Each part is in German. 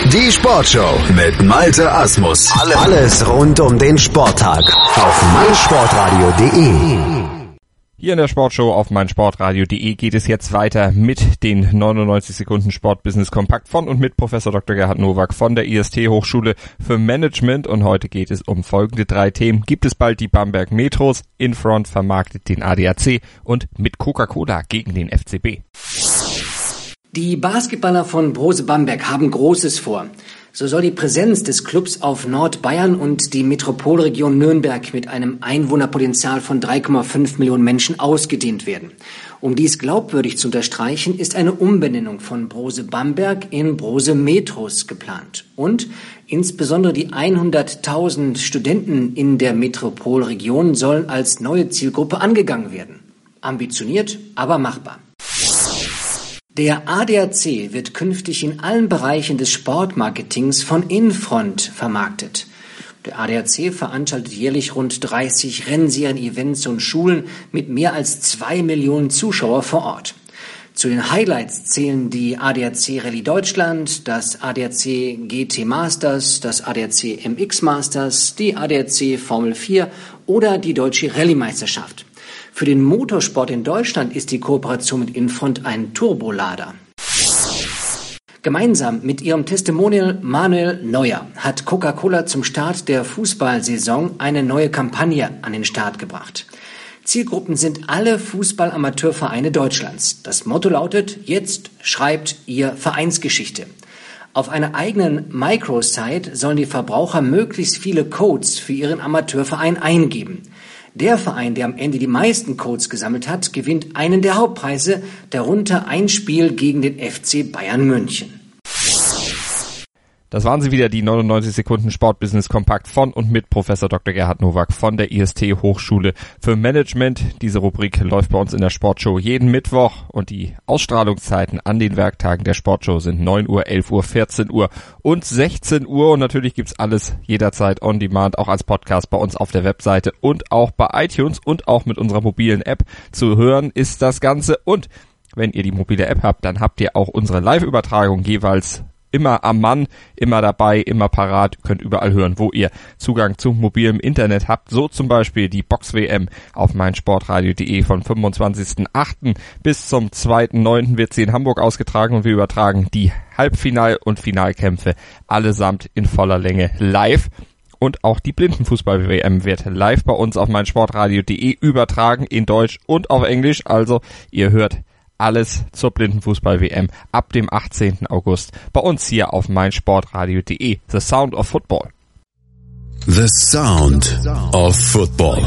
Die Sportshow mit Malte Asmus. Alles rund um den Sporttag auf meinsportradio.de. Hier in der Sportshow auf meinsportradio.de geht es jetzt weiter mit den 99 Sekunden Sportbusiness Kompakt von und mit Professor Dr. Gerhard Nowak von der IST Hochschule für Management. Und heute geht es um folgende 3 Themen. Gibt es bald die Bamberg Metros? Infront vermarktet den ADAC und mit Coca-Cola gegen den FCB. Die Basketballer von Brose Bamberg haben Großes vor. So soll die Präsenz des Clubs auf Nordbayern und die Metropolregion Nürnberg mit einem Einwohnerpotenzial von 3,5 Millionen Menschen ausgedehnt werden. Um dies glaubwürdig zu unterstreichen, ist eine Umbenennung von Brose Bamberg in Brose Metros geplant. Und insbesondere die 100.000 Studenten in der Metropolregion sollen als neue Zielgruppe angegangen werden. Ambitioniert, aber machbar. Der ADAC wird künftig in allen Bereichen des Sportmarketings von Infront vermarktet. Der ADAC veranstaltet jährlich rund 30 Rennserien-Events und Schulen mit mehr als 2 Millionen Zuschauer vor Ort. Zu den Highlights zählen die ADAC Rallye Deutschland, das ADAC GT Masters, das ADAC MX Masters, die ADAC Formel 4 oder die Deutsche Rallye-Meisterschaft. Für den Motorsport in Deutschland ist die Kooperation mit Infront ein Turbolader. Gemeinsam mit ihrem Testimonial Manuel Neuer hat Coca-Cola zum Start der Fußballsaison eine neue Kampagne an den Start gebracht. Zielgruppen sind alle Fußball-Amateurvereine Deutschlands. Das Motto lautet: Jetzt schreibt ihr Vereinsgeschichte. Auf einer eigenen Microsite sollen die Verbraucher möglichst viele Codes für ihren Amateurverein eingeben. Der Verein, der am Ende die meisten Codes gesammelt hat, gewinnt einen der Hauptpreise, darunter ein Spiel gegen den FC Bayern München. Das waren sie wieder, die 99 Sekunden Sportbusiness Kompakt von und mit Professor Dr. Gerhard Nowak von der IST Hochschule für Management. Diese Rubrik läuft bei uns in der Sportshow jeden Mittwoch und die Ausstrahlungszeiten an den Werktagen der Sportshow sind 9 Uhr, 11 Uhr, 14 Uhr und 16 Uhr. Und natürlich gibt's alles jederzeit on demand, auch als Podcast bei uns auf der Webseite und auch bei iTunes und auch mit unserer mobilen App zu hören ist das Ganze. Und wenn ihr die mobile App habt, dann habt ihr auch unsere Live-Übertragung jeweils immer am Mann, immer dabei, immer parat, könnt überall hören, wo ihr Zugang zu mobilem Internet habt. So zum Beispiel die Box-WM auf meinsportradio.de von 25.08. bis zum 2.9. wird sie in Hamburg ausgetragen und wir übertragen die Halbfinal- und Finalkämpfe allesamt in voller Länge live. Und auch die Blindenfußball-WM wird live bei uns auf meinsportradio.de übertragen in Deutsch und auf Englisch. Also ihr hört alles zur Blindenfußball-WM ab dem 18. August bei uns hier auf meinsportradio.de. The Sound of Football. The Sound of Football.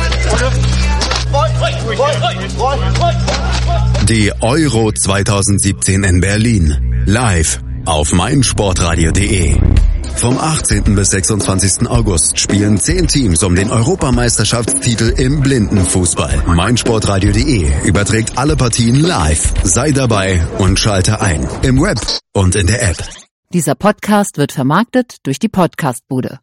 Die Euro 2017 in Berlin. Live auf meinsportradio.de. Vom 18. bis 26. August spielen 10 Teams um den Europameisterschaftstitel im Blindenfußball. meinsportradio.de überträgt alle Partien live. Sei dabei und schalte ein. Im Web und in der App. Dieser Podcast wird vermarktet durch die Podcastbude.